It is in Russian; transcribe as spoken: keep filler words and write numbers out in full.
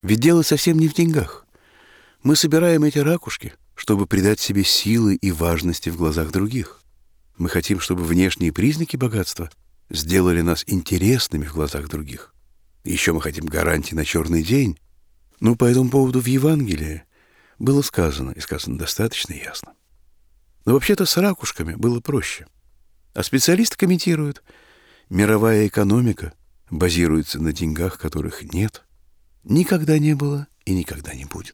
Ведь дело совсем не в деньгах. Мы собираем эти ракушки, чтобы придать себе силы и важности в глазах других. Мы хотим, чтобы внешние признаки богатства сделали нас интересными в глазах других. Еще мы хотим гарантии на черный день. Ну, по этому поводу в Евангелии было сказано, и сказано достаточно ясно. Но вообще-то с ракушками было проще. А специалисты комментируют: мировая экономика базируется на деньгах, которых нет, никогда не было и никогда не будет.